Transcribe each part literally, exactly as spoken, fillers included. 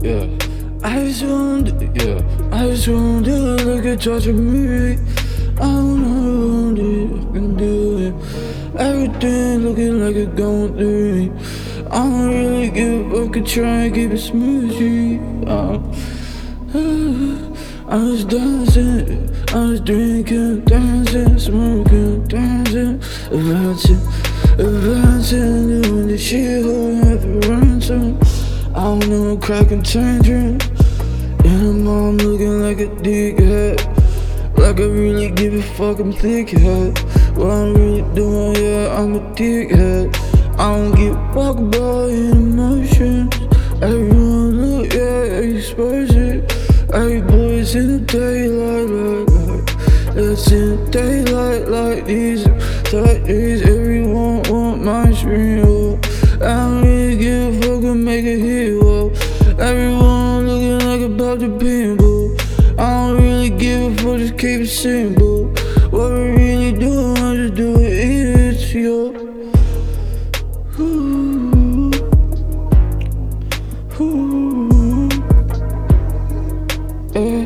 yeah. I just want, yeah. I just want to look at touching me. I don't know if I can do it. Everything looking like it's going through me. I don't really give a fuck, could try and keep it smoothie. Uh, I was dancing, I was drinking, dancing, smoking, dancing, advancing, advancing, doing the shit, holding up for ransom. I don't know, cracking tangerines, and I'm looking like a dickhead. Like I really give a fuck, I'm thick head. What I'm really doing, yeah, I'm a dickhead. I don't give a fuck about emotions. Everyone look, yeah, expose it. Every boy's in the daylight, like, like it's in the daylight, like these, like these. Everyone want my screen, oh. I don't really give a fuck, I make a hit, whoa. Everyone looking like about to pinball. I don't really give a fuck, just keep it simple. What we really do, I just do it, it's yo. Ooh. Ooh. Yeah.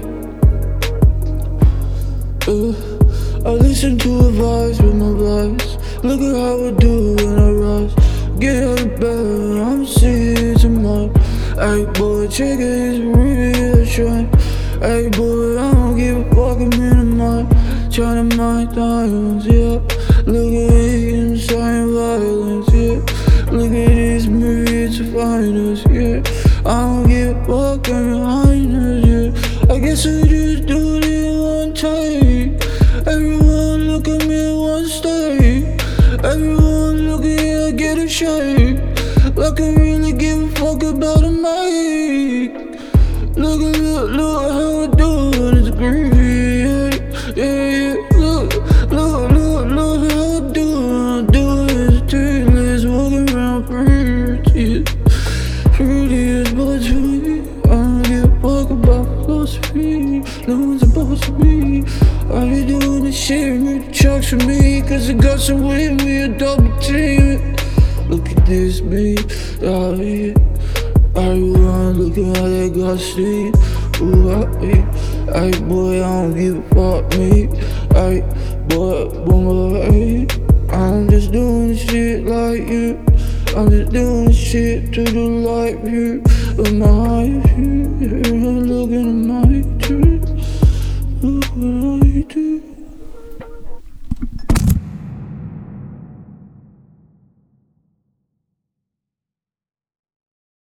Uh, I listen to advice with my voice. Look at how I do when I rise. Get out of bed, I'm seeing tomorrow. Hey boy, check it, it's real shine. Hey boy, I don't give a fuck, I'm in the mind. Tryna mind diamonds, yeah. Look at it, inside violence, yeah. Look at this movie, it's finest, yeah. I don't give a fuck, I'm behind us, yeah. I guess I just do it one time. Everyone look at me one stay. Everyone look at me, I get a shake. Like I really give a fuck about a mic. Look, look, look how I do it, it's groovy, yeah, yeah, yeah. Look, look, look, look how I do it, I do it, it's tailors, walking around pretty, pretty as much for me. I don't give a fuck about philosophy, no one's supposed to be. I be doing this shit, make the trucks for me, cause I got some with me, a double team. Look at this, me, out here. Everyone looking how they got sleep. Ooh, hey, hey, boy, I don't give a fuck me. Hey, boy, boy, hey, I'm just doing shit like you. I'm just doing shit to the light view of my